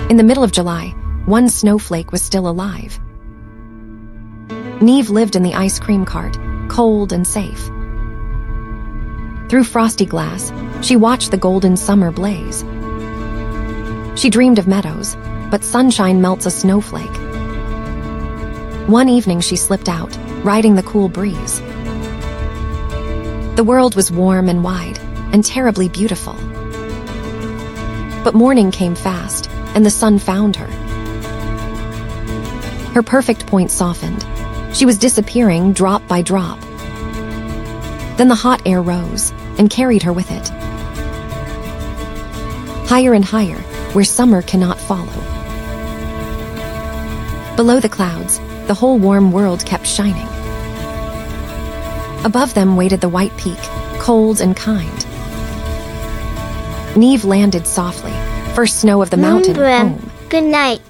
In the middle of July, one snowflake was still alive. Neve lived in the ice cream cart, cold and safe. Through frosty glass, she watched the golden summer blaze. She dreamed of meadows, but sunshine melts a snowflake. One evening she slipped out, riding the cool breeze. The world was warm and wide, and terribly beautiful. But morning came fast, and the sun found her. Her perfect point softened. She was disappearing drop by drop. Then the hot air rose and carried her with it. Higher and higher, where summer cannot follow. Below the clouds, the whole warm world kept shining. Above them waited the white peak, cold and kind. Neve landed softly, first snow of the mountain, home. Good night.